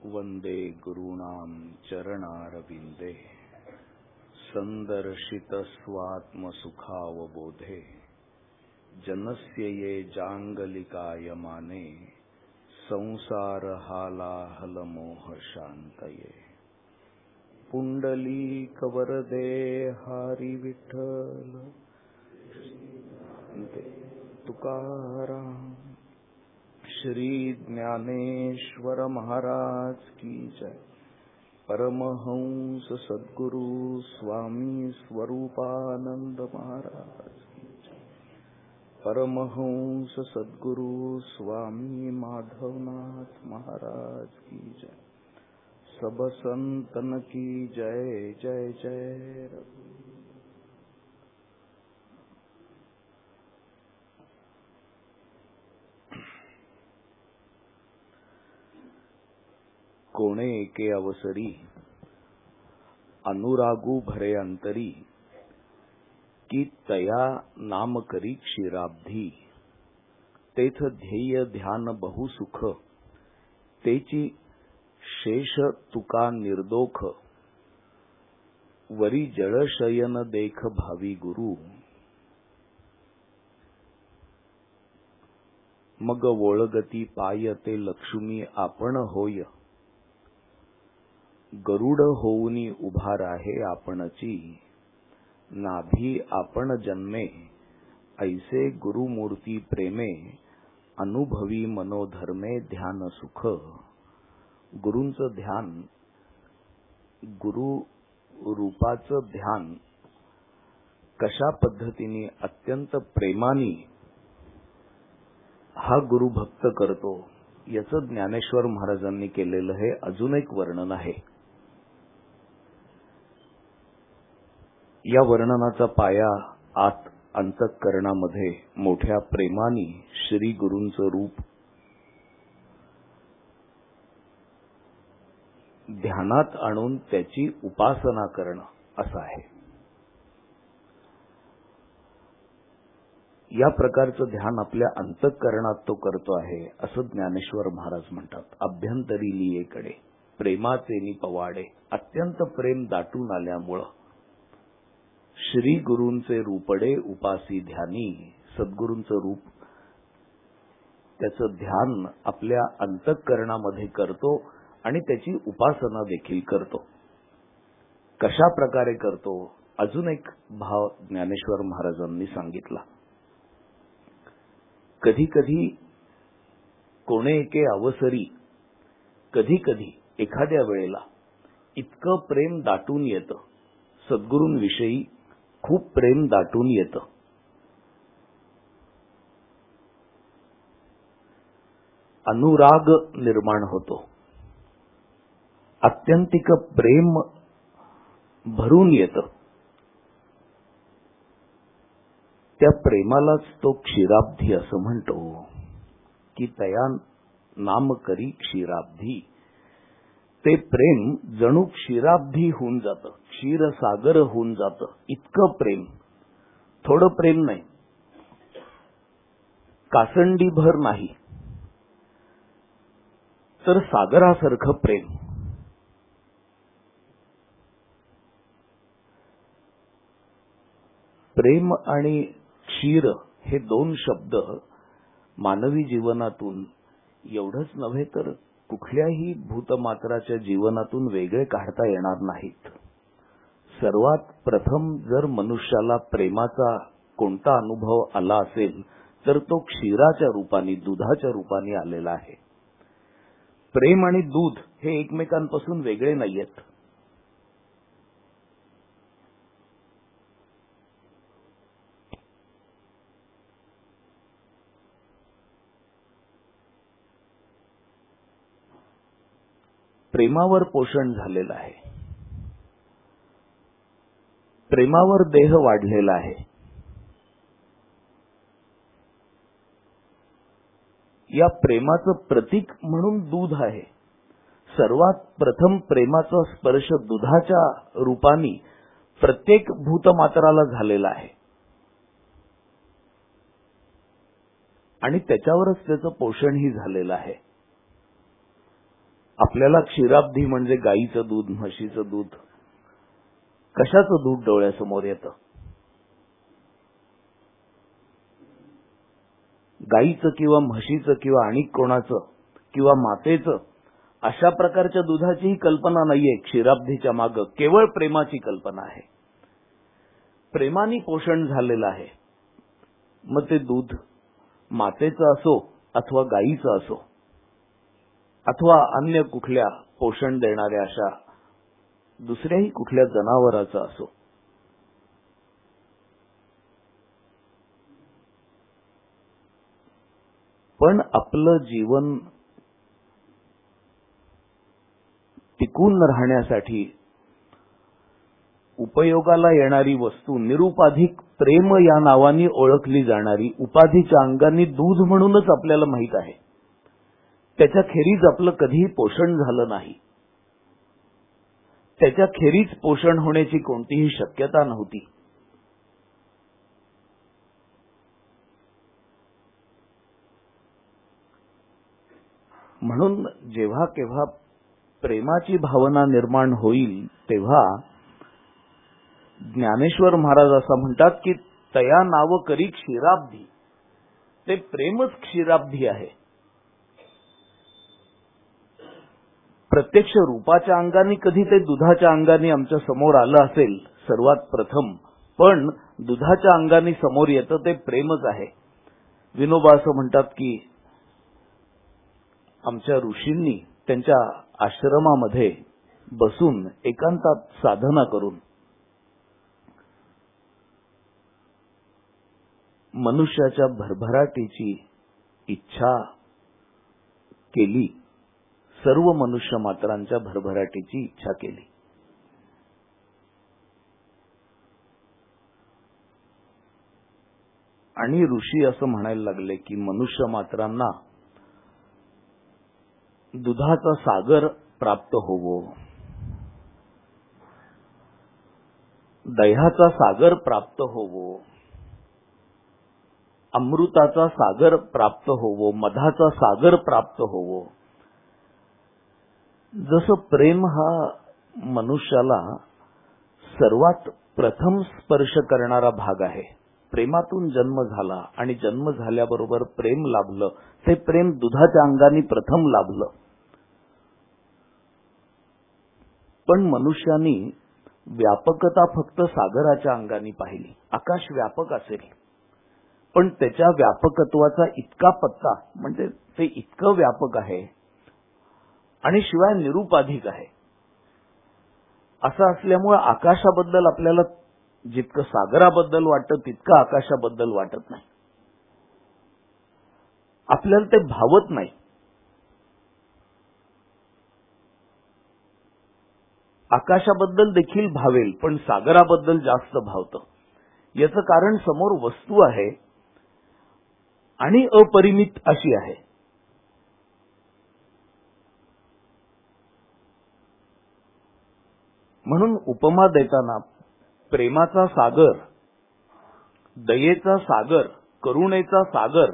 वंदे गुरूणां चरणारविंदे संदर्शित स्वात्मसुखावबोधे जनस्य ये जांगलिकायमाने संसार हालाहलमोह शांतये पुंडलीकवरदे हरि विठ्ठल तुकाराम श्री ज्ञानेश्वर महाराज की जय। परमहंस सद्गुरु स्वामी स्वरूपानंद महाराज की जय। परमहंस सद्गुरु स्वामी माधवनाथ महाराज की जय। सब संतन की जय जय जय। कोणे एके अवसरी अनुरागू भरे अंतरी की तया नाम करी क्षीराब्धी तेथ ध्येय ध्यान बहुसुख तेची शेष तुका निर्दोख वरी जळशयन देख भावी गुरु मग वोळगती पाय ते लक्ष्मी आपण होय गरुड होऊनी उभा राहे आपणची नाभी आपण जन्मे ऐसे गुरुमूर्ती प्रेमे अनुभवी मनोधर्मे ध्यान सुख। गुरूंचं ध्यान, गुरु रूपाचं ध्यान कशा पद्धतीने अत्यंत प्रेमाने हा गुरु भक्त करतो याचं ज्ञानेश्वर महाराजांनी केलेलं हे अजून एक वर्णन आहे। या वर्णनाचा पाया आत अंतःकरणामध्ये मोठ्या प्रेमाने श्री गुरूंचं रूप ध्यानात आणून त्याची उपासना करणं असं आहे। या प्रकारचं ध्यान आपल्या अंतःकरणात तो करतो आहे असं ज्ञानेश्वर महाराज म्हणतात। अभ्यंतरी लियेकडे प्रेमाचे नि पवाडे अत्यंत प्रेम दाटून आल्यामुळं श्री गुरूंचे रूपडे उपासी ध्यानी सद्गुरूंचं रूप त्याचं ध्यान आपल्या अंतःकरणामध्ये करतो आणि त्याची उपासना देखील करतो। कशा प्रकारे करतो अजून एक भाव ज्ञानेश्वर महाराजांनी सांगितला। कधी कधी कोणे एके अवसरी कधी कधी एखाद्या वेळेला इतकं प्रेम दाटून येतं सद्गुरूंविषयी खूप प्रेम दाटून येतं अनुराग निर्माण होतो आत्यंतिक प्रेम भरून येतं त्या प्रेमालाच तो क्षीराब्धी असं म्हणतो की तया नाम करी क्षीराब्धी। ते प्रेम जणू क्षीराब्धी होऊन जातं क्षीरसागर होऊन जातं इतकं प्रेम। थोडं प्रेम नाही कासंडी भर नाही तर सागरासारखं प्रेम। प्रेम आणि क्षीर हे दोन शब्द मानवी जीवनातून एवढंच नव्हे तर कुठल्याही भूतमात्राच्या जीवनातून वेगळे काढता येणार नाहीत। सर्वात प्रथम जर मनुष्याला प्रेमाचा कोणता अनुभव आला असेल तर तो क्षीराच्या रूपाने दुधाच्या रूपाने आलेला आहे। प्रेम आणि दूध हे एकमेकांपासून वेगळे नाहीयेत। प्रेमावर पोषण झालेलं आहे प्रेमावर देह वाढलेला आहे। या प्रेमाचं प्रतीक म्हणून दूध आहे। सर्वात प्रथम प्रेमाचा स्पर्श दुधाच्या रूपाने प्रत्येक भूतमात्राला झालेला आहे आणि त्याच्यावरच त्याचं पोषणही झालेलं आहे। आपल्याला क्षीराब्धी म्हणजे गाईचं दूध, म्हशीचं दूध, कशाचं दूध डोळ्यासमोर येतं? गाईचं किंवा म्हशीचं किंवा आणि कोणाचं किंवा मातेचं अशा प्रकारच्या दुधाचीही कल्पना नाहीये क्षीराब्धीच्या मागं. केवळ प्रेमाची कल्पना आहे. प्रेमाने पोषण झालेलं आहे. मग ते दूध मातेचं असो अथवा गाईचं असो अथवा अन्य कुठल्या पोषण देणाऱ्या अशा दुसऱ्याही कुठल्या जनावराचं असो. पण आपलं जीवन टिकून राहण्यासाठी उपयोगाला येणारी वस्तू निरुपाधिक प्रेम या नावाने ओळखली जाणारी उपाधीच्या अंगाने दूध म्हणूनच आपल्याला माहित आहे. त्याच्या खेरीज आपलं कधीही पोषण झालं नाही. त्याच्या खेरीज पोषण होण्याची कोणतीही शक्यता नव्हती. म्हणून जेव्हा केव्हा प्रेमाची भावना निर्माण होईल तेव्हा ज्ञानेश्वर महाराज असं म्हणतात की तया नाव करी क्षीराब्धी. ते प्रेमच क्षीराब्धी आहे. प्रत्यक्ष रूपाच्या अंगाने कधी ते दुधाच्या अंगाने आमच्या समोर आलं असेल सर्वात प्रथम, पण दुधाच्या अंगाने समोर येतं ते प्रेमच आहे. विनोबा असं म्हणतात की आमच्या ऋषींनी त्यांच्या आश्रमामध्ये बसून एकांतात साधना करून मनुष्याच्या भरभराटीची इच्छा केली. सर्व मनुष्य मात्रांच्या भरभराटीची इच्छा केली. आणि ऋषी असं म्हणायला लागले की मनुष्य मात्रांना दुधाचा सागर प्राप्त होवो, दह्याचा सागर प्राप्त होवो, अमृताचा सागर प्राप्त होवो, मधाचा सागर प्राप्त होवो. जसं प्रेम हा मनुष्याला सर्वात प्रथम स्पर्श करणारा भाग आहे. प्रेमातून जन्म झाला आणि जन्म झाल्याबरोबर प्रेम लाभलं. ते प्रेम दुधाच्या अंगाने प्रथम लाभलं. पण मनुष्यानी व्यापकता फक्त सागराच्या अंगाने पाहिली. आकाश व्यापक असेल पण त्याच्या व्यापकत्वाचा इतका पत्ता म्हणजे ते इतकं व्यापक आहे आणि शिवाय निरुपाधिक आहे. असं असल्यामुळे आकाशाबद्दल आपल्याला जितकं सागराबद्दल वाटतं तितकं आकाशाबद्दल वाटत नाही. आपल्याला ते भावत नाही. आकाशाबद्दल देखील भावेल पण सागराबद्दल जास्त भावतं. याचं कारण समोर वस्तू आहे आणि अपरिमित अशी आहे. म्हणून उपमा देताना प्रेमाचा सागर, दयेचा सागर, करुणेचा सागर,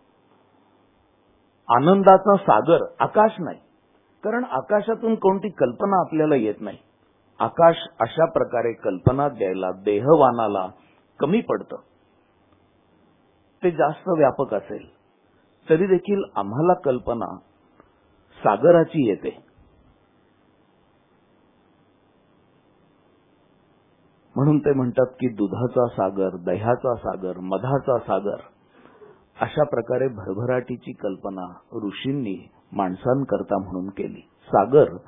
आनंदाचा सागर आकाश नाही. कारण आकाशातून कोणती कल्पना आपल्याला येत नाही. आकाश अशा प्रकारे कल्पना द्यायला देहवानाला कमी पडतं. ते जास्त व्यापक असेल तरी देखील आम्हाला कल्पना सागराची येते. म्हणून ते म्हणतात की दुधाचा सागर, दह्याचा सागर, मधाचा सागर अशा प्रकारे भरभराटीची कल्पना ऋषींनी माणसांकरता म्हणून केली. सागर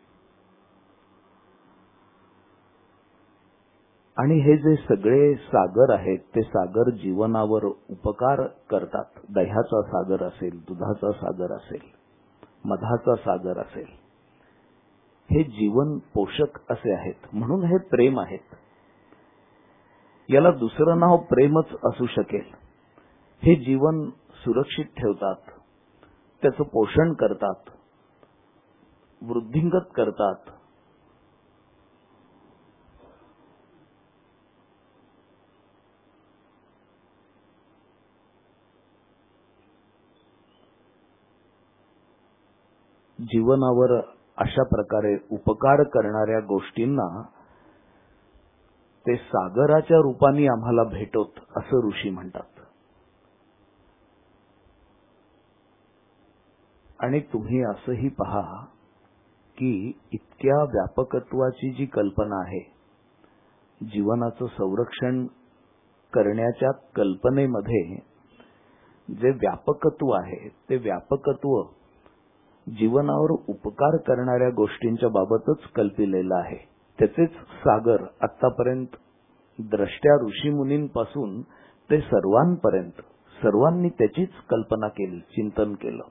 आणि हे जे सगळे सागर आहेत ते सागर जीवनावर उपकार करतात. दह्याचा सागर असेल, दुधाचा सागर असेल, मधाचा सागर असेल, हे जीवन पोषक असे आहेत. म्हणून हे प्रेम आहेत. याला दुसरं नाव प्रेमच असू शकेल. हे जीवन सुरक्षित ठेवतात, त्याचं पोषण करतात, वृद्धिंगत करतात. जीवनावर अशा प्रकारे उपकार करणाऱ्या गोष्टींना ते सागराच्या रूपाने आम्हाला भेटत असं ऋषी म्हणतात. आणि तुम्ही असंही पहा की इतक्या व्यापकत्वाची जी कल्पना आहे, जीवनाचं संरक्षण करण्याच्या कल्पनेमध्ये जे व्यापकत्व आहे, ते व्यापकत्व जीवनावर उपकार करणाऱ्या गोष्टींच्या बाबतच कल्पिलेलं आहे. त्याचेच सागर आतापर्यंत द्रष्ट्या ऋषीमुनींपासून ते सर्वांपर्यंत सर्वांनी त्याचीच कल्पना केली, चिंतन केलं.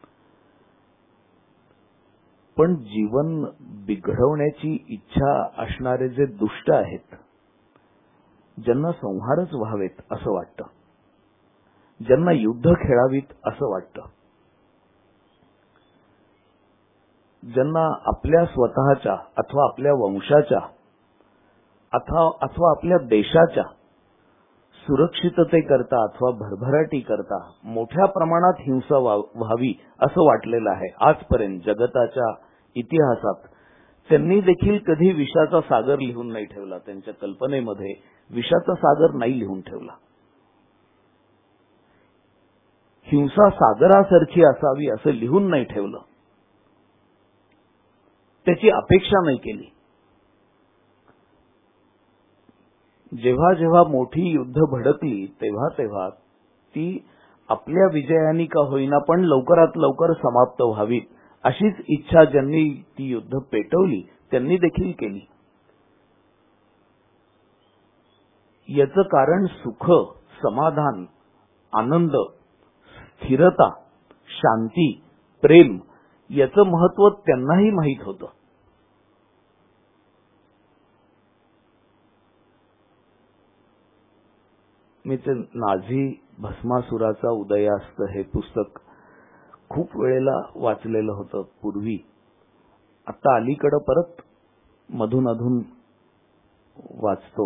पण जीवन बिघडवण्याची इच्छा असणारे जे दुष्ट आहेत, ज्यांना संहारच व्हावेत असं वाटतं, ज्यांना युद्ध खेळावीत असं वाटतं, ज्यांना आपल्या स्वतःच्या अथवा आपल्या वंशाच्या अथवा आपल्या देशाच्या सुरक्षिततेकरता अथवा भरभराटी करता मोठ्या प्रमाणात हिंसा व्हावी असं वाटलेलं आहे. आजपर्यंत जगताच्या इतिहासात त्यांनी देखील कधी विषाचा सागर लिहून नाही ठेवला. त्यांच्या कल्पनेमध्ये विषाचा सागर नाही लिहून ठेवला. हिंसा सागरासारखी असावी असं लिहून नाही ठेवलं. त्याची अपेक्षा नाही केली. जेव्हा जेव्हा मोठी युद्ध भडकली तेव्हा तेव्हा ती आपल्या विजयाने का होईना पण लवकरात लवकर समाप्त व्हावीत अशीच इच्छा ज्यांनी ती युद्ध पेटवली त्यांनी देखील केली. याचं कारण सुख, समाधान, आनंद, स्थिरता, शांती, प्रेम याचं महत्व त्यांनाही माहीत होतं. मी ते नाझी भस्मासुराचा उदयास्त हे पुस्तक खूप वेळेला वाचलेलं होतं पूर्वी. आता अलीकडे परत मधून अधून वाचतो.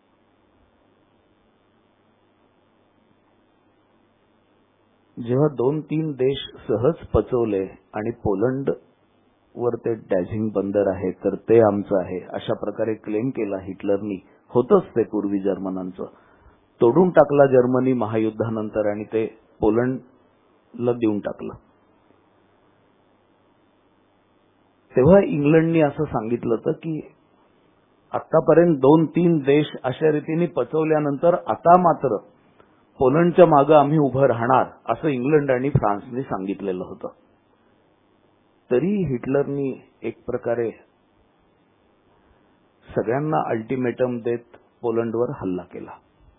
जेव्हा 2-3 देश सहज पचवले आणि पोलंड वर ते डॅझिंग बंदर आहे तर ते आमचं आहे अशा प्रकारे क्लेम केला हिटलरनी. होतच ते पूर्वी जर्मनांचं. तोडून टाकला जर्मनी महायुद्धानंतर आणि ते पोलंडला देऊन टाकलं. तेव्हा इंग्लंडनी असं सांगितलं होतं की आतापर्यंत 2-3 देश अशा रीतीने पचवल्यानंतर आता मात्र पोलंडच्या मागे आम्ही उभं राहणार असं इंग्लंड आणि फ्रान्सने सांगितलेलं होतं. तरी हिटलरनी एक प्रकारे सगळ्यांना अल्टिमेटम देत पोलंडवर हल्ला केला.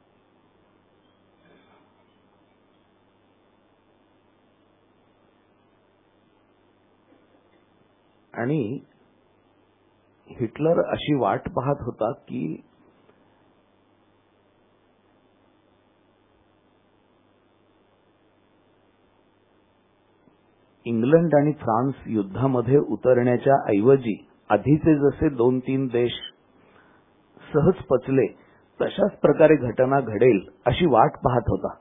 आणि हिटलर अशी वाट पाहत होता की इंग्लंड आणि फ्रान्स युद्धामध्ये उतरण्याच्या ऐवजी आधीचे जसे 2-3 देश सहज पचले तशाच प्रकारे घटना घडेल अशी वाट पाहत होता.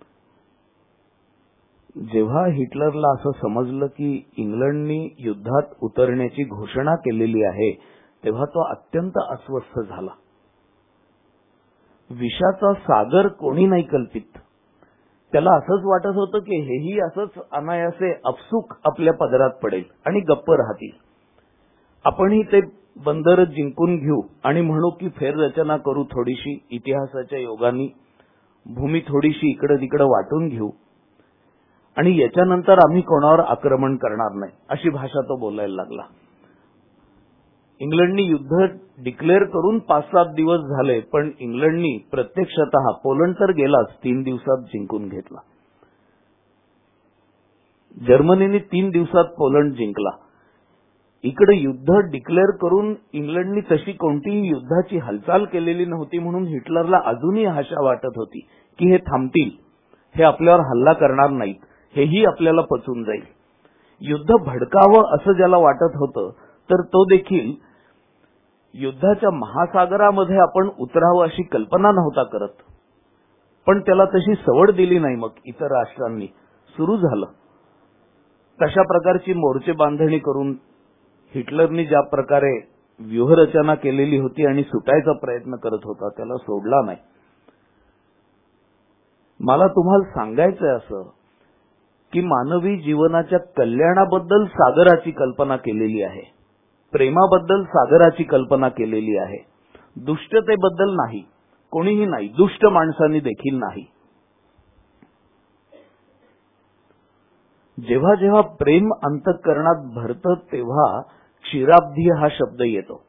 जेव्हा हिटलरला असं समजलं की इंग्लंडनी युद्धात उतरण्याची घोषणा केलेली आहे तेव्हा तो अत्यंत अस्वस्थ झाला. विषाचा सागर कोणी नाही कल्पित. त्याला असंच वाटत होतं की हेही असंच अनायासे अपसुक आपल्या पदरात पडेल आणि गप्प राहतील. आपणही ते बंदर जिंकून घेऊ आणि म्हणू की फेररचना करू थोडीशी इतिहासाच्या योगाने, भूमी थोडीशी इकडे तिकडे वाटून घेऊ आणि याच्यानंतर आम्ही कोणावर आक्रमण करणार नाही अशी भाषा तो बोलायला लागला. इंग्लंडनी युद्ध डिक्लेअर करून 5-7 दिवस झाले पण इंग्लंडनी प्रत्यक्षतः पोलंड तर गेलाच 3 दिवसात जिंकून घेतला. जर्मनीने 3 दिवसात पोलंड जिंकला. इकडे युद्ध डिक्लेअर करून इंग्लंडनी तशी कोणतीही युद्धाची हालचाल केलेली नव्हती म्हणून हिटलरला अजूनही आशा वाटत होती की हे थांबतील, हे आपल्यावर हल्ला करणार नाहीत, हेही आपल्याला पचून जाईल. युद्ध भडकावं असं ज्याला वाटत होतं तर तो देखील युद्धाच्या महासागरामध्ये आपण उतरावं अशी कल्पना नव्हता करत. पण त्याला तशी सवड दिली नाही. मग इतर राष्ट्रांनी सुरू झालं तशा प्रकारची मोर्चे बांधणी करून हिटलरनी ज्या प्रकारे व्यूहरचना केलेली होती आणि सुटायचा प्रयत्न करत होता त्याला सोडला नाही. मला तुम्हाला सांगायचंय असं की मानवी जीवनाच्या कल्याणाबद्दल सागराची कल्पना केलेली आहे, प्रेमाबद्दल सागराची कल्पना केलेली आहे. दुष्टतेबद्दल नाही, कोणीही नाही, दुष्ट माणसांनी देखील नाही. जेव्हा जेव्हा प्रेम अंतःकरणात भरतं तेव्हा क्षीराब्धी हा शब्द येतो.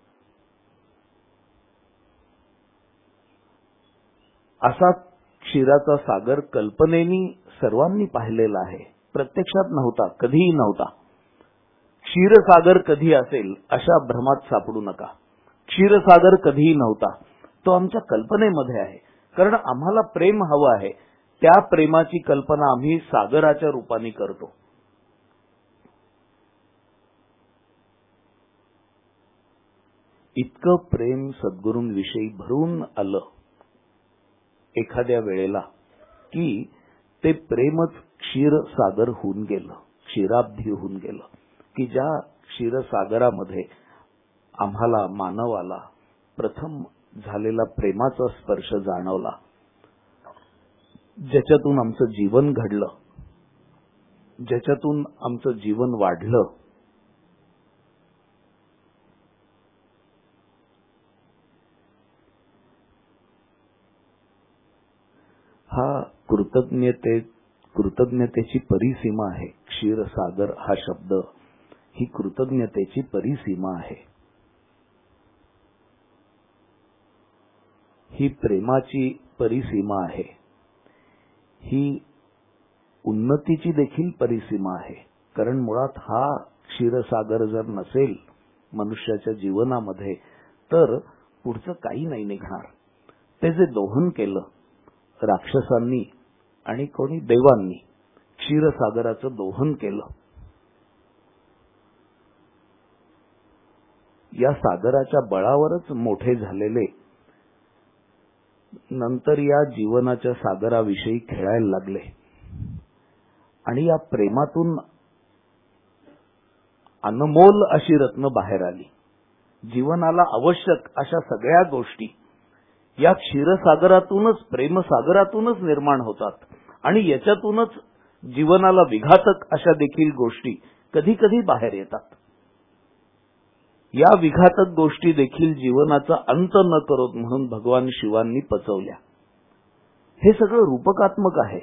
असा क्षीराचा सागर कल्पनेनी सर्वांनी पाहिलेला आहे, प्रत्यक्षात नव्हता, कधीही नव्हता. क्षीरसागर कधी असेल अशा भ्रमात सापडू नका. क्षीरसागर कधीही नव्हता, तो आमच्या कल्पनेमध्ये आहे. कारण आम्हाला प्रेम हवं आहे, त्या प्रेमाची कल्पना आम्ही सागराच्या रूपाने करतो. इतकं प्रेम सद्गुरूंविषयी भरून आलं एखाद्या वेळेला की ते प्रेमच क्षीरसागर होऊन गेलं, क्षीराब्धी होऊन गेलं. की ज्या क्षीरसागरामध्ये आम्हाला मानवाला प्रथम झालेला प्रेमाचा स्पर्श जाणवला, ज्याच्यातून आमचं जीवन घडलं, ज्याच्यातून आमचं जीवन वाढलं. हा कृतज्ञतेची परिसीमा आहे. क्षीरसागर हा शब्द ही कृतज्ञतेची परिसीमा आहे. ही प्रेमाची परिसीमा आहे. ही उन्नतीची देखील परिसीमा आहे. कारण मुळात हा क्षीरसागर जर नसेल मनुष्याच्या जीवनामध्ये तर पुढचं काही नाही निघणार. ते जे दोहन केलं राक्षसांनी आणि कोणी देवांनी, क्षीरसागराचं दोहन केलं, या सागराच्या बळावरच मोठे झालेले नंतर या जीवनाच्या सागराविषयी खेळायला लागले. आणि या प्रेमातून अनमोल अशी रत्न बाहेर आली. जीवनाला आवश्यक अशा सगळ्या गोष्टी या क्षीरसागरातूनच, प्रेमसागरातूनच निर्माण होतात. आणि याच्यातूनच जीवनाला विघातक अशा देखील गोष्टी कधी कधी बाहेर येतात. या विघातक गोष्टी देखील जीवनाचा अंत न करोत म्हणून भगवान शिवांनी पचवल्या. हे सगळं रूपकात्मक आहे.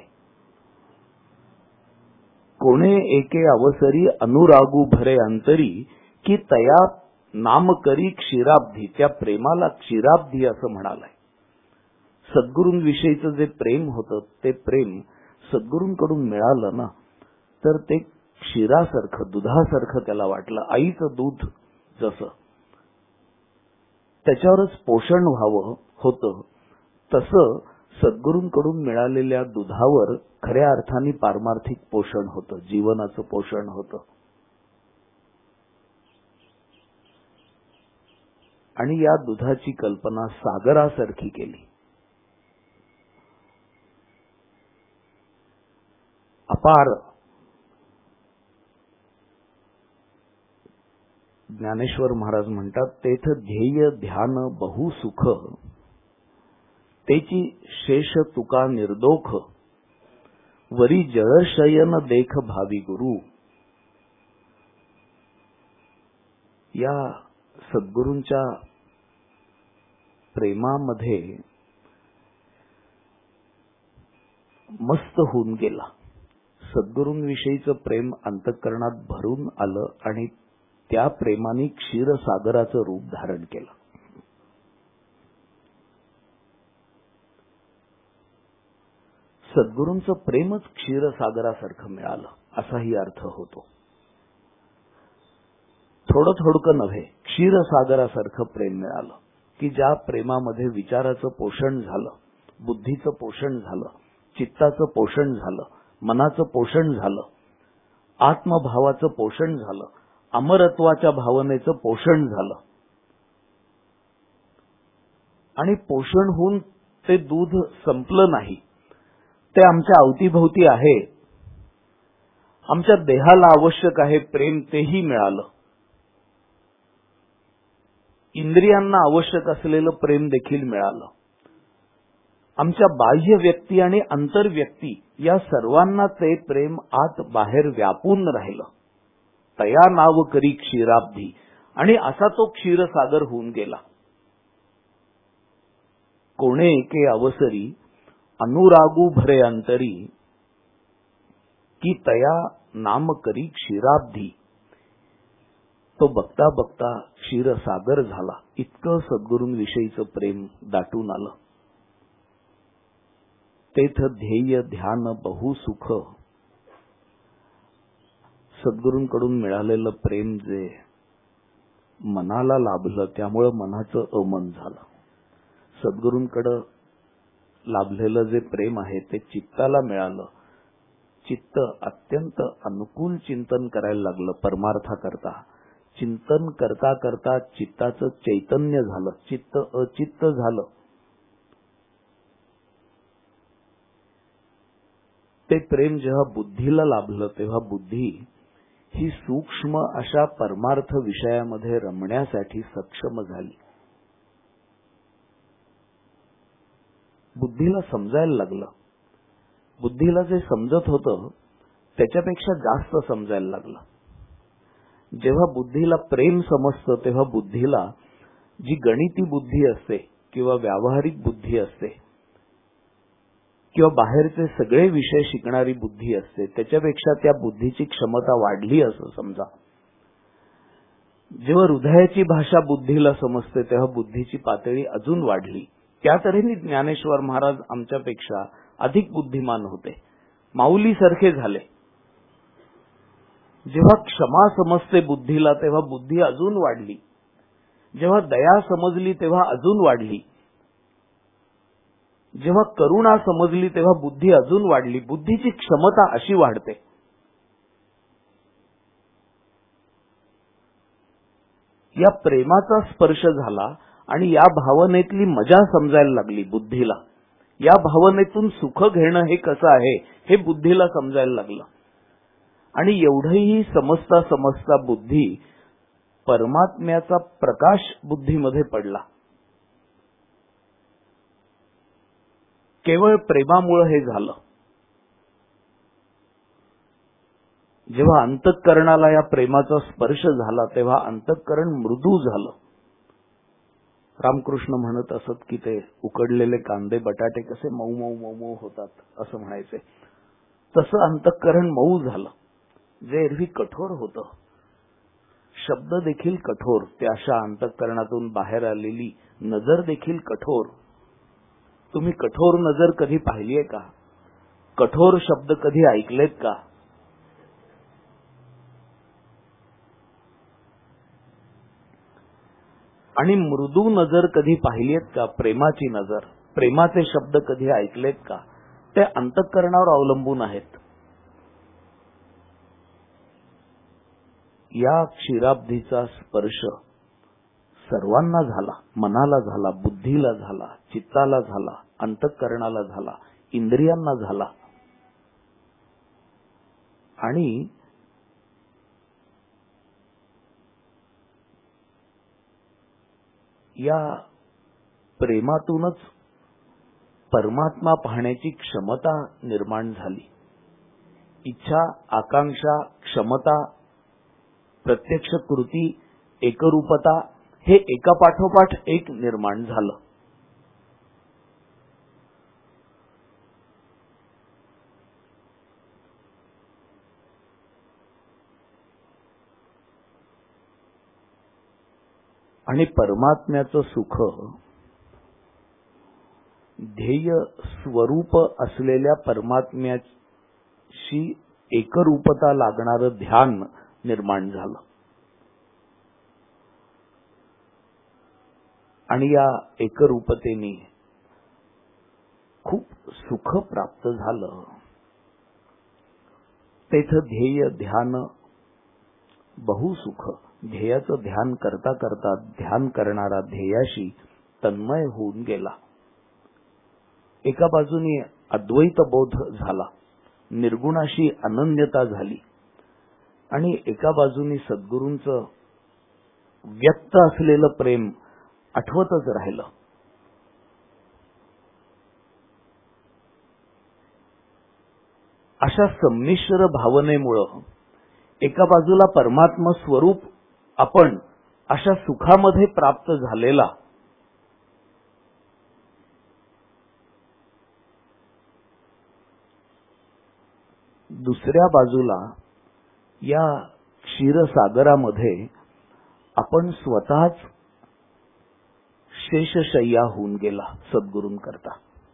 कोणे एके अवसरी अनुरागू भरे अंतरी की तया नाम करी क्षीराब्धी. त्या प्रेमाला क्षीराब्धी असं म्हणालंय. सद्गुरूंविषयीचं जे प्रेम होतं ते प्रेम सद्गुरूंकडून मिळालं ना तर ते क्षीरासारखं, दुधासारखं त्याला वाटलं. आईचं दूध जसं त्याच्यावरच पोषण व्हावं होतं तसं सद्गुरूंकडून मिळालेल्या दुधावर खऱ्या अर्थाने पारमार्थिक पोषण होतं, जीवनाचं पोषण होतं. आणि या दुधाची कल्पना सागरासारखी केली. अपार. ज्ञानेश्वर महाराज म्हणतात, तेथ ध्येय ध्यान बहु सुख, तेची शेष तुका निर्दोख, वरी जळशयन देख भावी गुरु. या सद्गुरूंच्या प्रेमामध्ये मस्त होऊन गेला. सद्गुरूंविषयीचं प्रेम अंतःकरणात भरून आलं आणि त्या प्रेमाने क्षीरसागराचं रूप धारण केलं. सद्गुरूंचं प्रेमच क्षीरसागरासारखं मिळालं असाही अर्थ होतो. थोडं थोडकं नव्हे, क्षीरसागरासारखं प्रेम मिळालं की ज्या प्रेमामध्ये विचाराचं पोषण झालं, बुद्धीचं पोषण झालं, चित्ताचं पोषण झालं, मनाचं पोषण झालं, आत्मभावाचं पोषण झालं, अमरत्वाच्या भावनेचं पोषण झालं. आणि पोषण होऊन ते दूध संपलं नाही, ते आमच्या अवतीभोवती आहे. आमच्या देहाला आवश्यक आहे प्रेम, तेही मिळालं. इंद्रियांना आवश्यक असलेलं प्रेम देखील मिळालं. आमच्या बाह्य व्यक्ती आणि आंतरव्यक्ती या सर्वांना ते प्रेम आत बाहेर व्यापून राहिलं. तया नाव करी क्षीराब्धी, आणि असा तो क्षीरसागर होऊन गेला. कोणे एके अवसरी अनुरागू भरे अंतरी, की तया नाम करी क्षीराब्धी. तो बघता बघता क्षीरसागर झाला. इतकं सद्गुरूंविषयीचं प्रेम दाटून आलं. तेथ ध्येय ध्यान बहु सुख. सद्गुरूंकडून मिळालेलं प्रेम जे मनाला लाभलं त्यामुळं मनाचं अमन झालं. सद्गुरूंकडं लाभलेलं जे प्रेम आहे ते चित्ताला मिळालं. चित्त अत्यंत अनुकूल चिंतन करायला लागलं. परमार्थाकरता चिंतन करता करता चित्ताचं चैतन्य झालं. चित्त अचित्त झालं. ते प्रेम जेव्हा बुद्धीला लाभलं तेव्हा बुद्धी ही सूक्ष्म अशा परमार्थ विषयामध्ये रमण्यासाठी सक्षम झाली. बुद्धीला समजायला लागलं. बुद्धीला जे समजत होतं त्याच्यापेक्षा जास्त समजायला लागलं. जेव्हा बुद्धीला प्रेम समजतं तेव्हा बुद्धीला जी गणिती बुद्धी असते किंवा व्यावहारिक बुद्धी असते किंवा बाहेरचे सगळे विषय शिकणारी बुद्धी असते त्याच्यापेक्षा त्या बुद्धीची क्षमता वाढली असं समजा. जेव्हा हृदयाची भाषा बुद्धीला समजते तेव्हा बुद्धीची पातळी अजून वाढली. त्या तऱ्हेने ज्ञानेश्वर महाराज आमच्यापेक्षा अधिक बुद्धिमान होते, माऊलीसारखे झाले. जेव्हा क्षमा समजते बुद्धीला तेव्हा बुद्धी अजून वाढली. जेव्हा दया समजली तेव्हा अजून वाढली. जेव्हा करुणा समजली तेव्हा बुद्धी अजून वाढली. बुद्धीची क्षमता अशी वाढते. या प्रेमाचा स्पर्श झाला आणि या भावनेतली मजा समजायला लागली बुद्धीला. या भावनेतून सुख घेणं हे कसं आहे हे बुद्धीला समजायला लागलं. आणि एवढंही समजता समजता बुद्धी परमात्म्याचा प्रकाश बुद्धीमध्ये पडला. केवळ प्रेमामुळे हे झालं. जेव्हा अंतःकरणाला या प्रेमाचा स्पर्श झाला तेव्हा अंतःकरण मृदू झालं. रामकृष्ण म्हणत असत की ते उकडलेले कांदे बटाटे कसे मऊ मऊ मऊ मऊ होतात असं म्हणायचे. तसं अंतःकरण मऊ झालं. जे एरवी कठोर होतं, शब्द देखील कठोर, त्या अशा अंतःकरणातून बाहेर आलेली नजर देखील कठोर. तुम्ही कठोर नजर कधी पाहिलीये का? कठोर शब्द कधी ऐकलेत का? आणि मृदू नजर कधी पाहिलीयत का? प्रेमाची नजर, प्रेमाचे शब्द कधी ऐकलेत का? ते अंतःकरणावर अवलंबून आहेत. या क्षीराब्धीचा स्पर्श सर्वांना झाला. मनाला झाला, बुद्धीला झाला, चित्ताला झाला, अंतःकरणाला झाला, इंद्रियांना झाला. आणि या प्रेमातूनच परमात्मा पाहण्याची क्षमता निर्माण झाली. इच्छा, आकांक्षा, क्षमता, प्रत्यक्ष कृती, एकरूपता हे एकापाठोपाठ एक निर्माण झालं. आणि परमात्म्याचं सुख ध्येय स्वरूप असलेल्या परमात्म्याशी एकरूपता लागणारं ध्यान निर्माण झालं. आणि या एकरूपतेने खूप सुख प्राप्त झालं. तेथ ध्येय ध्यान बहुसुख. ध्येयाचं ध्यान करता करता ध्यान करणारा ध्येयाशी तन्मय होऊन गेला. एका बाजूने अद्वैत बोध झाला, निर्गुणाशी अनन्यता झाली, आणि एका बाजूने सद्गुरूंचं व्यक्त असलेलं प्रेम आठवतच राहिलं. अशा संमिश्र भावनेमुळं एका बाजूला परमात्मा स्वरूप आपण अशा सुखामध्ये प्राप्त झालेला, दुसऱ्या बाजूला या क्षीरसागरामध्ये आपण स्वतःच शेषशय्या होऊन गेला सद्गुरूंकरता.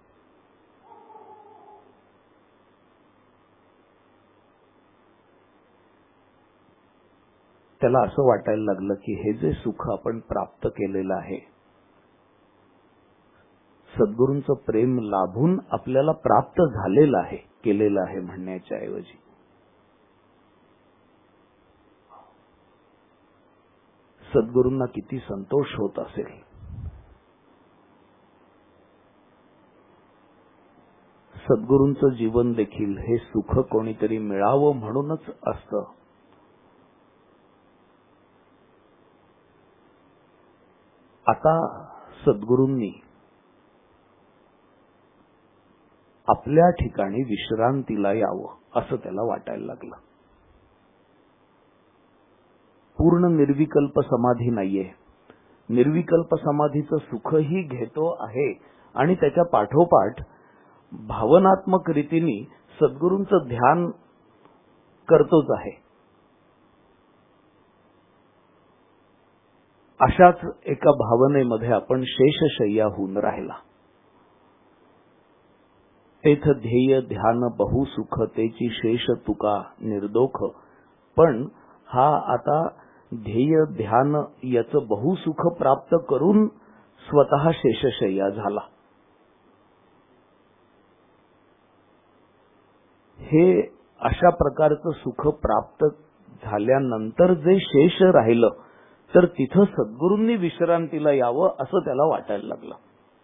त्याला असं वाटायला लागलं की हे जे सुख आपण प्राप्त केलेलं आहे, सद्गुरूंचं प्रेम लाभून आपल्याला प्राप्त झालेलं आहे, केलेलं आहे म्हणण्याच्या ऐवजी सद्गुरूंना किती संतोष होत असेल. सद्गुरूंचं जीवन देखील हे सुख कोणीतरी मिळावं म्हणूनच असतं. आता सद्गुरूंनी आपल्या ठिकाणी विश्रांतीला यावं असं त्याला वाटायला लागलं. पूर्ण निर्विकल्प समाधी नाहीये. निर्विकल्प समाधीचं सुखही घेतो आहे आणि त्याच्या पाठोपाठ भावनात्मक रीतीने सद्गुरूंचं ध्यान करतोच आहे. अशाच एका भावनेमध्ये आपण शेषशय्या होऊन राहिला. तेथ ध्येय ध्यान बहुसुख तेची शेष तुका निर्दोख. पण हा आता ध्येय ध्यान याचं बहुसुख प्राप्त करून स्वतः शेषशय्या झाला. हे अशा प्रकारचं सुख प्राप्त झाल्यानंतर जे शेष राहिलं तर तिथं सद्गुरूंनी विश्रांतीला यावं असं त्याला वाटायला लागलं.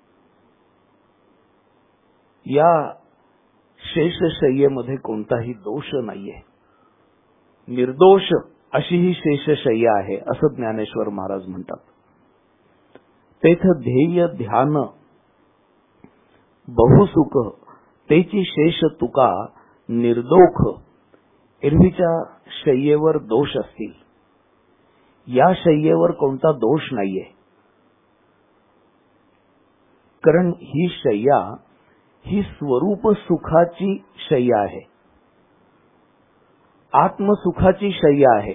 या शेषशय्येमध्ये कोणताही दोष नाहीये. निर्दोष अशी ही शेषशय्या आहे असं ज्ञानेश्वर महाराज म्हणतात. तेथ ध्येय ध्यान बहुसुख तेची शेष तुका निर्दोख. एरवीच्या शय्येवर दोष असतील, या शय्येवर कोणता दोष नाहीये. कारण ही शय्या ही स्वरूप सुखाची शय्या आहे, आत्मसुखाची शय्या आहे.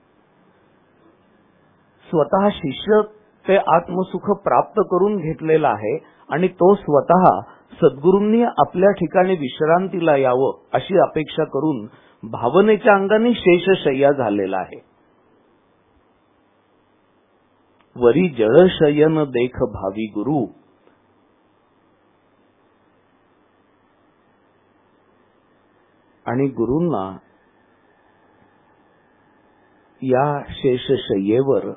स्वतः शिष्य ते आत्मसुख प्राप्त करून घेतलेला आहे आणि तो स्वतः सद्गुरूंनी आपल्या ठिकाणी विश्रांतीला यावं अशी अपेक्षा करून भावनेच्या अंगाने शेषशय्या झालेला आहे. वरी जळशयन देख भावी गुरु. आणि गुरूंना या शेषशय्येवर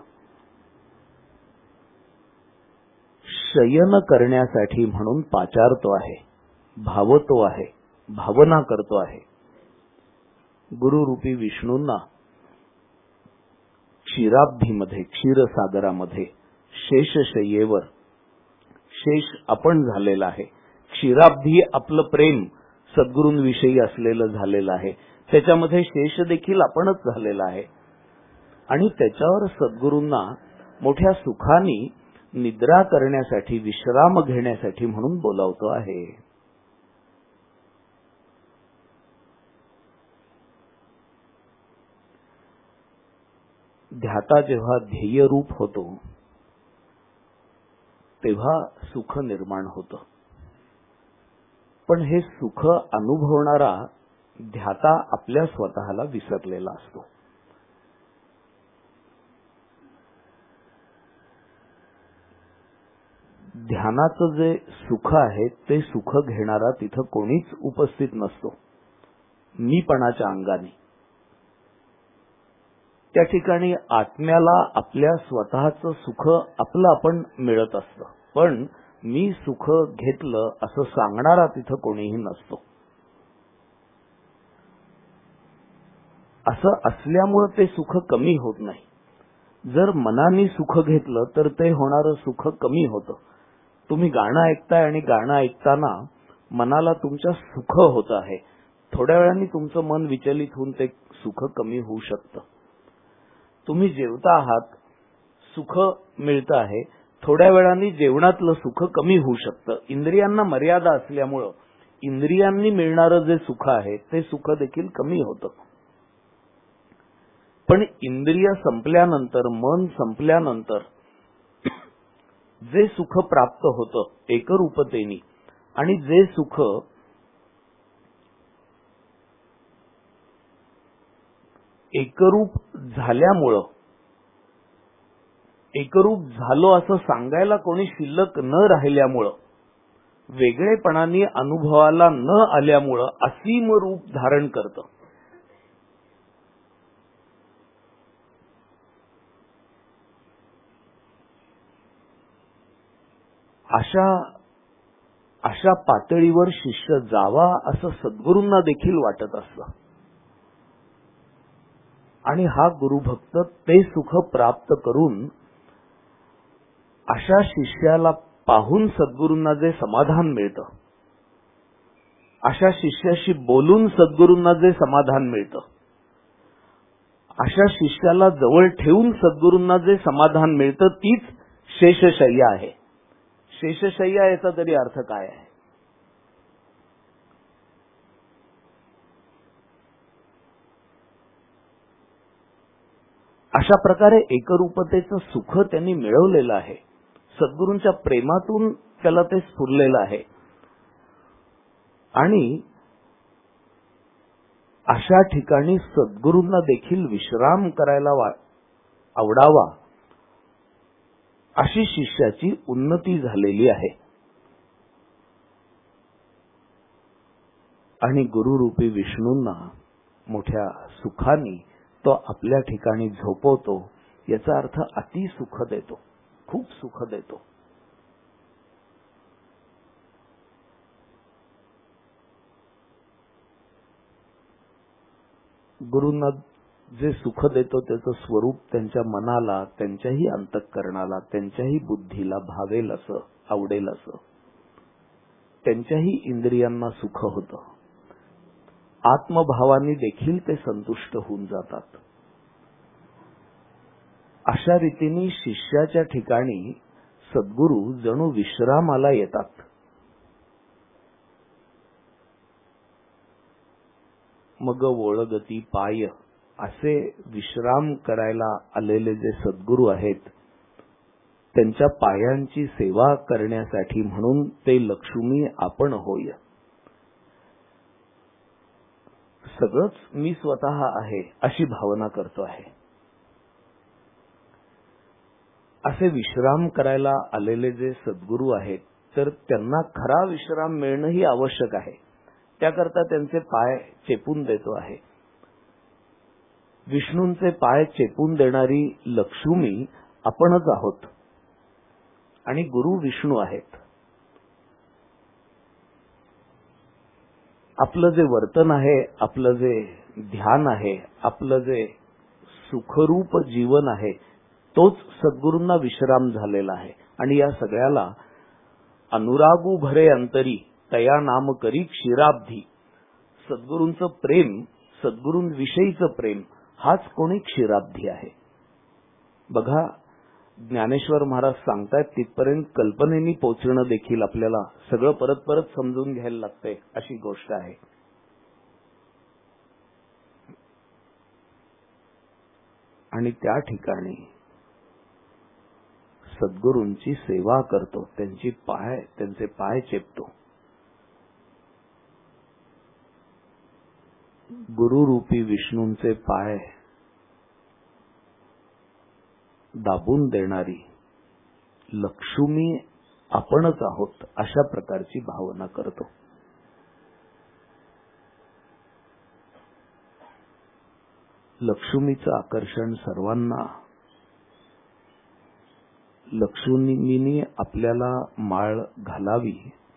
शयन करण्यासाठी म्हणून पाचारतो आहे, भावतो आहे, भावना करतो आहे. गुरुरूपी विष्णूंना क्षीराब्धीमध्ये क्षीरसागरामध्ये शेषशय्येवर शेष आपण झालेला आहे. क्षीराब्धी आपलं प्रेम सद्गुरूंविषयी असलेलं झालेलं आहे, त्याच्यामध्ये शेष देखील आपणच झालेला आहे. आणि त्याच्यावर सद्गुरूंना मोठ्या सुखानी निद्रा करण्यासाठी विश्राम घेण्यासाठी म्हणून बोलावतो आहे. ध्याता जेव्हा ध्येयरूप होतो तेव्हा सुख निर्माण होतं. पण हे सुख अनुभवणारा ध्याता आपल्या स्वतःला विसरलेला असतो. ध्यानाचं जे सुख आहे ते सुख घेणारा तिथं कोणीच उपस्थित नसतो. मीपणाच्या अंगाने त्या ठिकाणी आत्म्याला आपल्या स्वतःचं सुख आपलं आपण मिळत असतं, पण मी सुख घेतलं असं सांगणारा तिथं कोणीही नसतो. असं असल्यामुळे ते सुख कमी होत नाही. जर मनाने सुख घेतलं तर ते होणारं सुख कमी होतं. तुम्ही गाणं ऐकताय आणि गाणं ऐकताना मनाला तुमच्या सुख होत आहे. थोड्या वेळाने तुमचं मन विचलित होऊन ते सुख कमी होऊ शकतं. तुम्ही जेवता आहात, सुख मिळतं आहे, थोड्या वेळाने जेवणातलं सुख कमी होऊ शकतं. इंद्रियांना मर्यादा असल्यामुळं इंद्रियांनी मिळणारं जे सुख आहे ते सुख देखील कमी होतं. पण इंद्रिय संपल्यानंतर, मन संपल्यानंतर जे सुख प्राप्त होतं एकरूपतेने, आणि जे सुख एकरूप झाल्यामुळं, एकरूप झालो असं सांगायला कोणी शिल्लक न राहिल्यामुळं, वेगळेपणाने अनुभवाला न आल्यामुळं असीम रूप धारण करतं. अशा पातळीवर शिष्य जावा असं सद्गुरूंना देखील वाटत असतं. आणि हा गुरुभक्त ते सुख प्राप्त करून अशा शिष्याला पाहून सद्गुरूंना जे समाधान मिळतं, अशा शिष्याशी बोलून सद्गुरूंना जे समाधान मिळतं, अशा शिष्याला जवळ ठेवून सद्गुरूंना जे समाधान मिळतं, तीच शेषशय्या आहे. शेषशय्या याचा तरी अर्थ काय आहे? अशा प्रकारे एकरूपतेचं सुख त्यांनी मिळवलेलं आहे. सद्गुरूंच्या प्रेमातून त्याला ते स्फुरलेलं आहे. आणि अशा ठिकाणी सद्गुरूंना देखील विश्राम करायला आवडावा अशी शिष्याची उन्नती झालेली आहे. आणि गुरुरूपी विष्णूंना मोठ्या सुखाने तो आपल्या ठिकाणी झोपवतो. याचा अर्थ अति सुख देतो, खूप सुख देतो. गुरूंना जे सुख देतो त्याचं स्वरूप त्यांच्या मनाला, त्यांच्याही अंतःकरणाला, त्यांच्याही बुद्धीला भावेल असं, आवडेल असं, त्यांच्याही इंद्रियांना सुख होतं. आत्मभावाने देखील ते संतुष्ट होऊन जातात. अशा रीतीने शिष्याच्या ठिकाणी सद्गुरू जणू विश्रामाला येतात. मग वोळगती पाय असे विश्राम करायला आलेले जे सद्गुरू आहेत, त्यांच्या पायांची सेवा करण्यासाठी म्हणून ते लक्ष्मी आपण होय. सगळंच मी स्वतः आहे अशी भावना करतो आहे. असे विश्राम करायला आलेले जे सद्गुरू आहेत, तर त्यांना खरा विश्राम मिळणंही आवश्यक आहे. त्याकरता त्यांचे पाय चेपून देतो आहे. विष्णूंचे पाय चेपून देणारी लक्ष्मी आपणच आहोत आणि गुरु विष्णू आहेत. आपलं जे वर्तन आहे, आपलं जे ध्यान आहे, आपलं जे सुखरूप जीवन आहे, तोच सद्गुरूंना विश्राम झालेला आहे. आणि या सगळ्याला अनुरागू भरे अंतरी तया नाम करी क्षीराब्धी, सद्गुरूंचं प्रेम, सद्गुरूंविषयीचं प्रेम हाच कोणी क्षीराब्धी आहे. बघा, ज्ञानेश्वर महाराज सांगतायत तिथपर्यंत कल्पनेनी पोचणं देखील आपल्याला सगळं परत परत समजून घ्यायला लागतंय अशी गोष्ट आहे. आणि त्या ठिकाणी सद्गुरूंची सेवा करतो, त्यांचे पाय चेपतो. गुरुरूपी विष्णूंचे पाय दाबून देणारी लक्ष्मी आपणच आहोत अशा प्रकारची भावना करतो. लक्ष्मीचं आकर्षण सर्वांना, लक्ष्मीनी आपल्याला माळ घालावी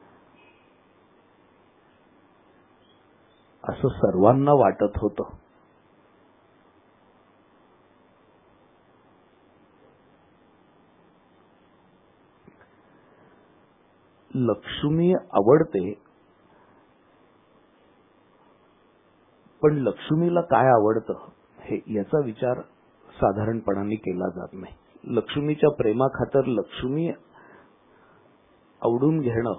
असं सर्वांना वाटत होतं. लक्ष्मी आवडते, पण लक्ष्मीला काय आवडतं हे याचा विचार साधारणपणाने केला जात नाही. लक्ष्मीच्या प्रेमाखातर लक्ष्मी आवडून घेणं,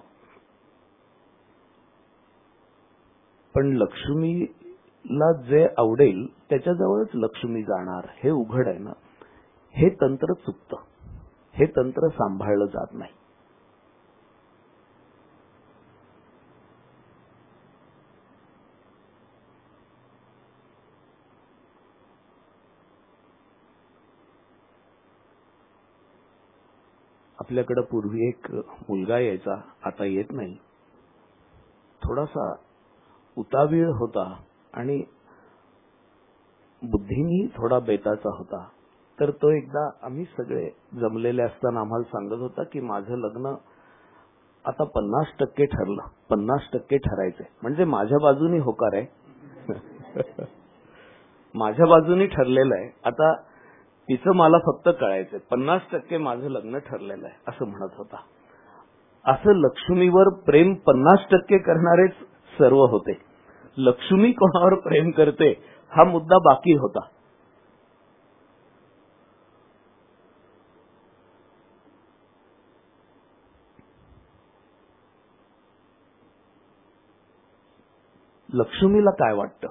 पण लक्ष्मीला जे आवडेल त्याच्याजवळच लक्ष्मी जाणार हे उघड आहे ना. हे तंत्र चुकतं, हे तंत्र सांभाळलं जात नाही. आपल्याकडे पूर्वी एक मुलगा यायचा, आता येत नाही. थोडासा उतावीळ होता आणि बुद्धीनी थोडा बेताचा होता. तर तो एकदा आम्ही सगळे जमलेले असताना आम्हाला सांगत होता की माझं लग्न आता 50% ठरलं, 50% ठरायचंय, म्हणजे माझ्या बाजूनी होकार आहे. माझ्या बाजूनी ठरलेलं आहे, आता तिचं मला फक्त कळायचंय, 50% माझं लग्न ठरलेलं आहे असं म्हणत होता. असं लक्ष्मीवर प्रेम 50% करणारेच सर्व होते. लक्ष्मी कोणावर प्रेम करते हा मुद्दा बाकी होता. लक्ष्मीला काय वाटतं?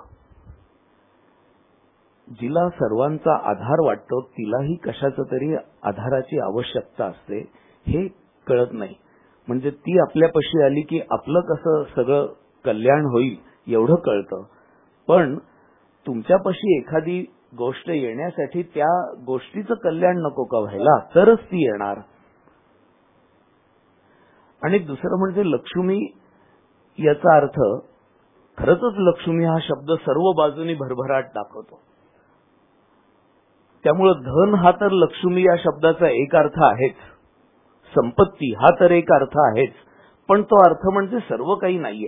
जिला सर्वांचा आधार वाटतो तिलाही कशाचं तरी आधाराची आवश्यकता असते हे कळत नाही. म्हणजे ती आपल्यापाशी आली की आपलं कसं सगळं कल्याण होईल एवढं कळतं. पण तुमच्यापाशी एखादी गोष्ट येण्यासाठी त्या गोष्टीचं कल्याण नको का व्हायला, तरच ती येणार. आणि दुसरं म्हणजे लक्ष्मी याचा अर्थ, खरंच लक्ष्मी हा शब्द सर्व बाजूनी भरभराट दाखवतो. त्यामुळे धन हा तर लक्ष्मी या शब्दाचा एक अर्थ आहेच, संपत्ती हा तर एक अर्थ आहेच, पण तो अर्थ म्हणजे सर्व काही नाहीये.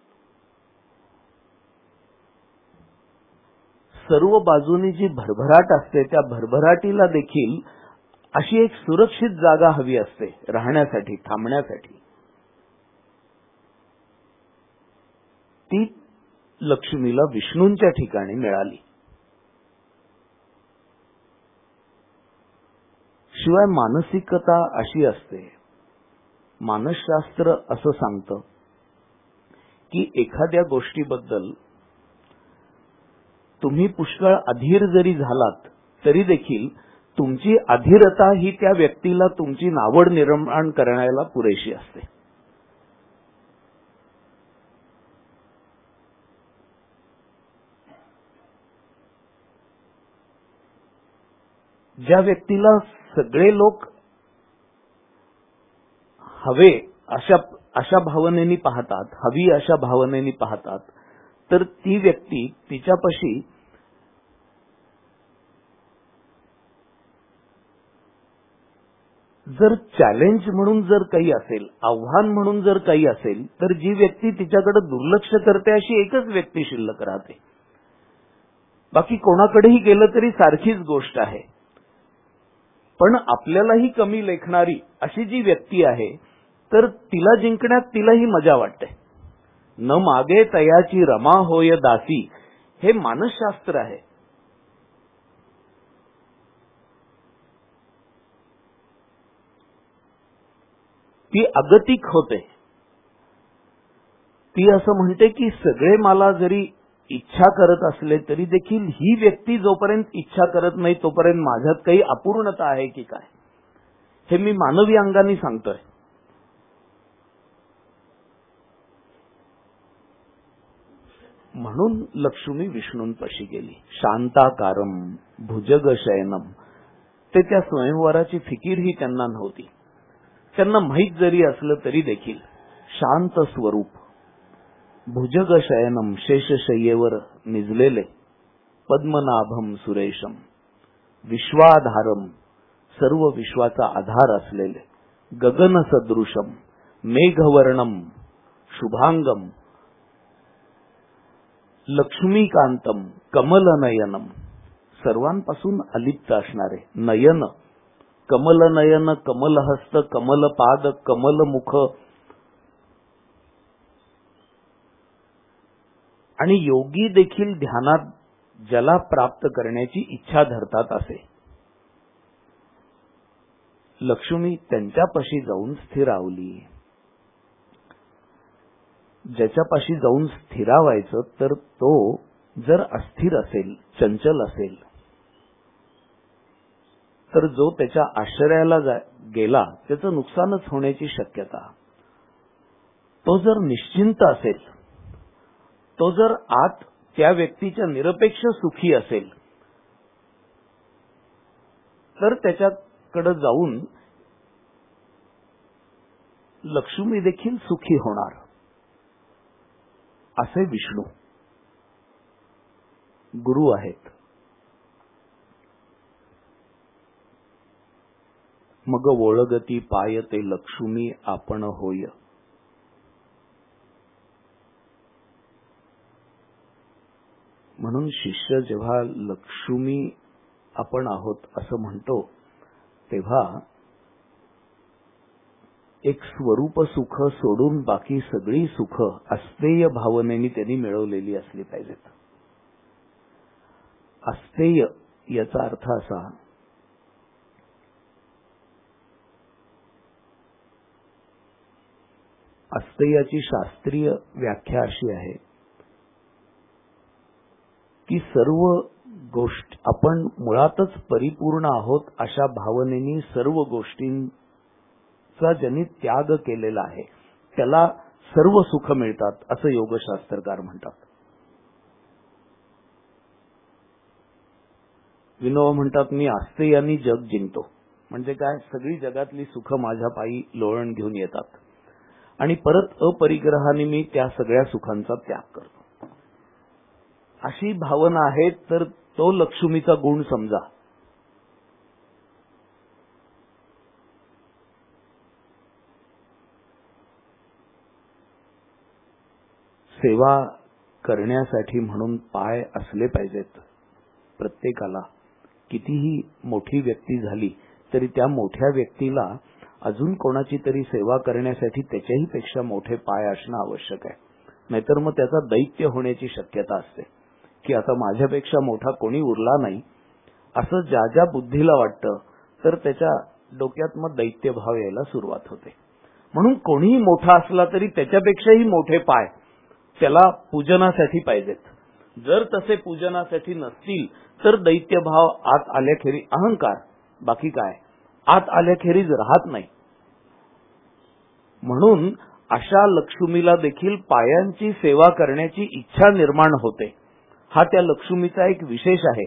सर्व बाजूनी जी भरभराट असते त्या भरभराटीला देखील अशी एक सुरक्षित जागा हवी असते राहण्यासाठी, थांबण्यासाठी. ती लक्ष्मीला विष्णूंच्या ठिकाणी मिळाली. शिवाय मानसिकता अशी असते, मानसशास्त्र असं सांगतं की एखाद्या गोष्टीबद्दल तुम्ही पुष्कळ अधीर जरी झालात तरी देखील तुमची अधीरता ही त्या व्यक्तीला तुमची नावड निर्माण करण्याला पुरेशी असते. ज्या व्यक्तीला सगळे लोक हवे अशा भावनेने पाहतात, हवी अशा भावनेने पाहतात, तर ती व्यक्ती तिच्यापाशी जर चॅलेंज म्हणून जर काही असेल, आव्हान म्हणून जर काही असेल, तर जी व्यक्ती तिच्याकडे दुर्लक्ष करते अशी एकच व्यक्ती शिल्लक राहते. बाकी कोणाकडेही गेलं तरी सारखीच गोष्ट आहे. पण आपल्यालाही कमी लेखणारी अशी जी व्यक्ती आहे, तर तिला जिंकण्यात तिलाही मजा वाटते. न मागे तयाची रमा होय दासी, हे मानसशास्त्र आहे. ती अगतिक होते. ती असं म्हणते की सगळे मला जरी इच्छा करत असले तरी देखील ही व्यक्ती जोपर्यंत इच्छा करत नाही तोपर्यंत माझ्यात काही अपूर्णता आहे की काय, हे मी मानवी अंगाने सांगतोय. म्हणून लक्ष्मी विष्णूंपाशी गेली. शांताकारम भुजग शयनम, ते त्या स्वयंवराची फिकीरही त्यांना नव्हती. त्यांना माहीत जरी असलं तरी देखील शांत स्वरूप, भुजग शयनम शेषशय्येवर निजलेले, पद्मनाभम सुरेशम विश्वाधारम सर्व विश्वाचा आधार असलेले, गगन सदृशम मेघवर्णम शुभांगम लक्ष्मीकांतम कमलनयनम, सर्वांपासून अलिप्त असणारे, नयन कमलनयन, कमलहस्त, कमलपाद, कमलमुख, आणि योगी देखील ध्यानात ज्याला प्राप्त करण्याची इच्छा धरतात असे. लक्ष्मी त्यांच्यापाशी जाऊन स्थिरावली. ज्याच्यापाशी जाऊन स्थिरावायचं तर तो जर अस्थिर असेल, चंचल असेल, तर जो त्याच्या आश्रयाला गेला त्याचं नुकसानच होण्याची शक्यता. तो जर निश्चिंत असेल, तो जर आत त्या व्यक्तीच्या निरपेक्ष सुखी असेल, तर त्याच्याकडे जाऊन लक्ष्मी देखील सुखी होणार. असे विष्णू गुरु आहेत. मग वोळगती पाय ते लक्ष्मी आपण होय. म्हणून शिष्य जेव्हा लक्ष्मी आपण आहोत असं म्हणतो, तेव्हा एक स्वरूप सुख सोडून बाकी सगळी सुख अस्तेय भावनेने त्यांनी मिळवलेली असली पाहिजेत. अस्तेय याचा अर्थ असा, अस्तेयाची शास्त्रीय व्याख्या अशी आहे की सर्व गोष्ट आपण मुळातच परिपूर्ण आहोत अशा भावनेनी सर्व गोष्टींचा ज्यांनी त्याग केलेला आहे त्याला सर्व सुख मिळतात असं योगशास्त्रकार म्हणतात. विनोबा म्हणतात, मी अस्तेयानी जग जिंकतो. म्हणजे काय, सगळी जगातली सुख माझ्या पायी लोळण घेऊन येतात आणि परत अपरिग्रहाने मी त्या सगळ्या सुखांचा त्याग करतो. अशी भावना आहे तर तो लक्ष्मीचा गुण समजा. सेवा करण्यासाठी म्हणून पाय असले पाहिजेत प्रत्येकाला. कितीही मोठी व्यक्ती झाली तरी त्या मोठ्या व्यक्तीला अजून कोणाची तरी सेवा करण्यासाठी त्याच्याही पेक्षा मोठे पाय असणं आवश्यक आहे. नाहीतर मग त्याचा दैत्य होण्याची शक्यता असते की आता माझ्यापेक्षा मोठा कोणी उरला नाही असं ज्या ज्या बुद्धीला वाटतं, तर त्याच्या डोक्यात मग दैत्यभाव यायला सुरुवात होते. म्हणून कोणीही मोठा असला तरी त्याच्यापेक्षाही मोठे पाय त्याला पूजनासाठी पाहिजेत. जर तसे पूजनासाठी नसतील तर दैत्यभाव आत आल्याखेरी, अहंकार बाकी काय आत आल्याखेरीज राहत नाही. म्हणून अशा लक्ष्मीला देखील पायांची सेवा करण्याची इच्छा निर्माण होते. हा त्या लक्ष्मीचा एक विशेष आहे.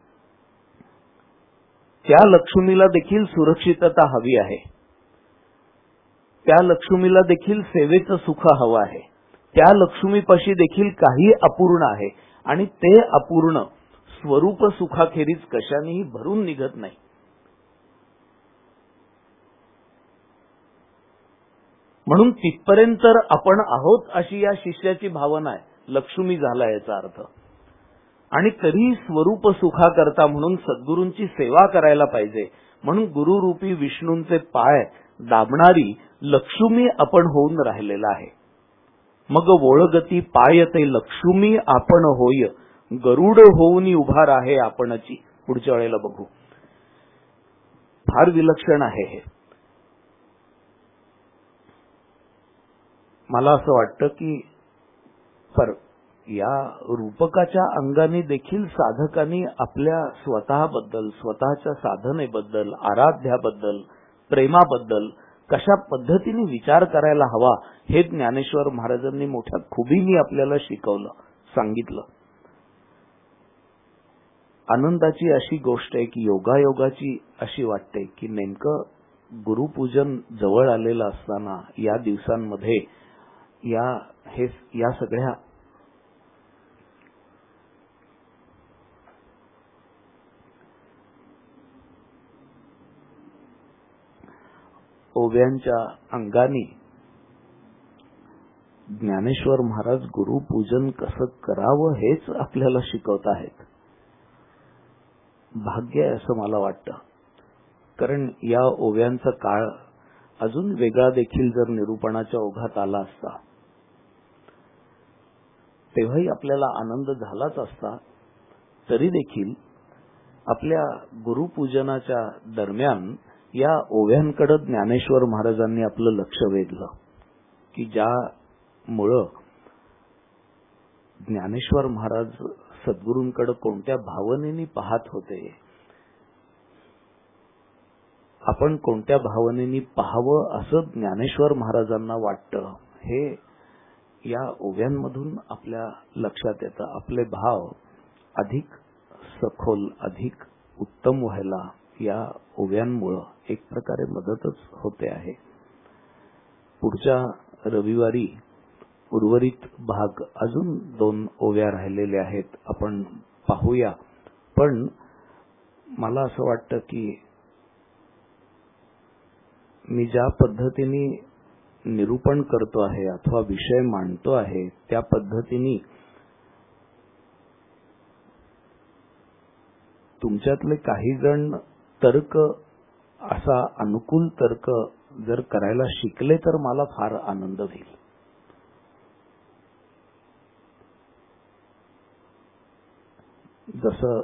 त्या लक्ष्मीला देखील सुरक्षितता हवी आहे. त्या लक्ष्मीला देखील सेवेचं सुख हवं आहे. त्या लक्ष्मीपाशी देखील काही अपूर्ण आहे आणि ते अपूर्ण स्वरूप सुखाखेरीज कशानेही भरून निघत नाही. म्हणून तिथपर्यंत आपण आहोत अशी या शिष्याची भावना आहे. लक्ष्मी झाला याचा अर्थ. आणि तरी स्वरूप सुखाकरता म्हणून सद्गुरूंची सेवा करायला पाहिजे. म्हणून गुरुरूपी विष्णूंचे पाय दाबणारी लक्ष्मी आपण होऊन राहिलेला आहे. मग वोळगती पाय ते लक्ष्मी आपण होय, गरुड होऊन उभा राहे आपणची. पुढच्या वेळेला बघू. फार विलक्षण आहे हे. मला असं वाटतं की या रूपकाच्या अंगाने देखील साधकांनी आपल्या स्वतःबद्दल, स्वतःच्या साधनेबद्दल, आराध्याबद्दल, प्रेमाबद्दल कशा पद्धतीने विचार करायला हवा हे ज्ञानेश्वर महाराजांनी मोठ्या खुबीने आपल्याला शिकवलं, सांगितलं. आनंदाची अशी गोष्ट आहे की योगायोगाची अशी वाटते की नेमकं गुरुपूजन जवळ आलेलं असताना या दिवसांमध्ये या सगळ्या ओव्यांच्या अंगाने ज्ञानेश्वर महाराज गुरुपूजन कसं करावं हेच आपल्याला शिकवत आहेत. भाग्य आहे असं मला वाटतं. कारण या ओव्यांचा काळ अजून वेगळा देखील जर निरूपणाच्या ओघात आला असता तेव्हाही आपल्याला आनंद झालाच असता. तरी देखील आपल्या गुरुपूजनाच्या दरम्यान या ओव्यांकडे ज्ञानेश्वर महाराजांनी आपलं लक्ष वेधलं, की ज्यामुळं ज्ञानेश्वर महाराज सद्गुरूंकडे कोणत्या भावनेने पाहत होते, आपण कोणत्या भावनेने पाहावं असं ज्ञानेश्वर महाराजांना वाटतं, हे या ओव्यांमधून आपल्या लक्षात येतं. आपले भाव अधिक सखोल, अधिक उत्तम व्हायला या ओव्यांमुळे एक प्रकारे मदतच होते आहे. पुढच्या रविवारी उर्वरित भाग अजून 2 ओव्या राहिलेल्या आहेत, आपण पाहूया. पण मला असं वाटतं की मी ज्या पद्धतीने निरूपण करतो आहे अथवा विषय मांडतो आहे त्या पद्धतीने तुमच्यातले काही जण तर्क, असा अनुकूल तर्क जर करायला शिकले तर मला फार आनंद होईल. जसं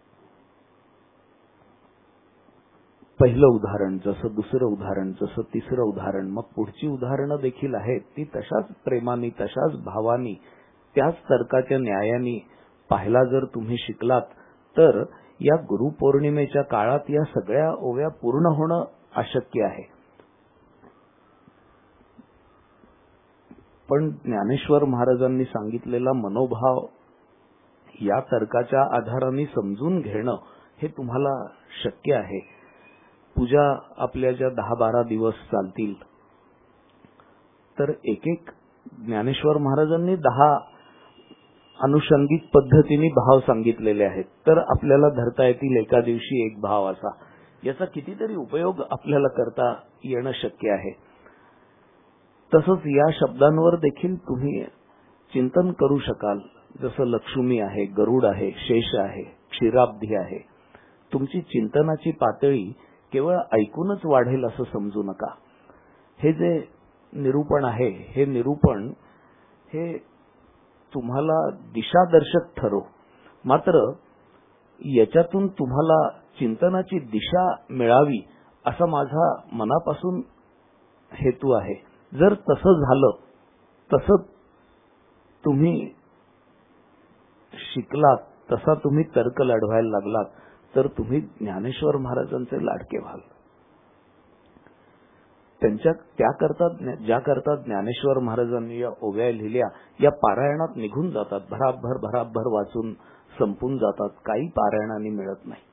पहिलं उदाहरण, जसं दुसरं उदाहरण, जसं तिसरं उदाहरण, मग पुढची उदाहरणं देखील आहेत, ती तशाच प्रेमाने, तशाच भावानी, त्याच तर्काच्या न्यायाने पाहायला जर तुम्ही शिकलात तर या गुरुपौर्णिमेच्या काळात या सगळ्या ओव्या पूर्ण होणं अशक्य आहे. पण ज्ञानेश्वर महाराजांनी सांगितलेला मनोभाव या तर्काच्या आधाराने समजून घेणं हे तुम्हाला शक्य आहे. पूजा आपल्या ज्या 10-12 दिवस चालतील तर एक एक ज्ञानेश्वर महाराजांनी 10 अनुषंगिक पद्धतीने भाव सांगितलेले आहेत, तर आपल्याला धरता येतील एका दिवशी एक भाव असा. याचा कितीतरी उपयोग आपल्याला करता येणं शक्य आहे. तसंच या शब्दांवर देखील तुम्ही चिंतन करू शकाल. जसं लक्ष्मी आहे, गरुड आहे, शेष आहे, क्षीराब्धी आहे. तुमची चिंतनाची पातळी केवळ ऐकूनच वाढेल असं समजू नका. हे जे निरूपण आहे, हे निरूपण हे तुम्हाला दिशादर्शक ठरो. मात्र याच्यातून तुम्हाला चिंतनाची दिशा मिळावी असा माझा मनापासून हेतू आहे. जर तसं झालं, तसं तुम्ही शिकलात, तसा तुम्ही तर्क लढवायला लागलात तर तुम्ही ज्ञानेश्वर महाराजांचे लाडके व्हाल. ज्याकरता ज्ञानेश्वर महाराजांनी या ओव्या लिहिल्या, या पारायणात निघून जातात, भराभर वाचून संपून जातात, काही पारायणाने मिळत नाही.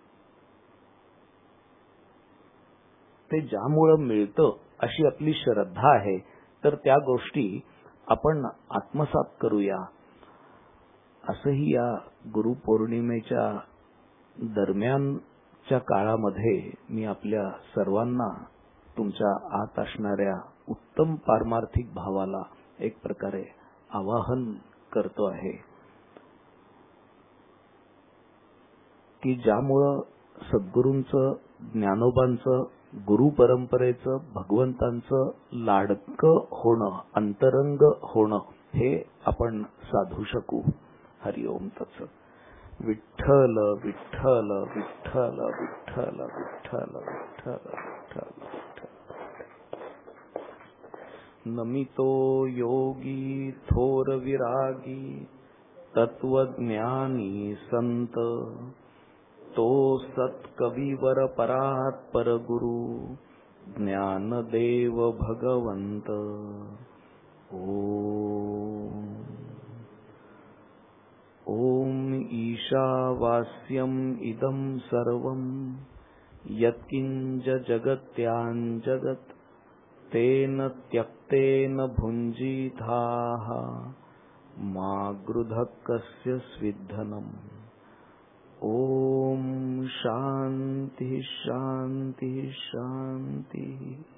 ते ज्यामुळं मिळतं अशी आपली श्रद्धा आहे, तर त्या गोष्टी आपण आत्मसात करूया असंही या गुरुपौर्णिमेच्या दरम्यानच्या काळामध्ये मी आपल्या सर्वांना तुमच्या आत असणाऱ्या उत्तम पारमार्थिक भावाला एक प्रकारे आवाहन करतो आहे, की ज्यामुळं सद्गुरूंचं, ज्ञानोबांचं, गुरु परंपरेचं, भगवंतांचं लाडकं होणं, अंतरंग होणं हे आपण साधू शकू. हरि ओम तत्सत. विठ्ठल विठ्ठल विठ्ठल विठ्ठल विठ्ठल विठ्ठल विठ्ठल. नमितो योगी थोर विरागी तत्वज्ञानी संत, तो सत्कविवर परात परगुरु ज्ञानदेव भगवंत. ओम ईशावास्यम इदं सर्वं यत्किंच जगत्याञ्जगत् तेन त्यक्तेन भुञ्जीथाः मा गृधः कस्य स्विद्धनम्. ओम शांति शांति शांति.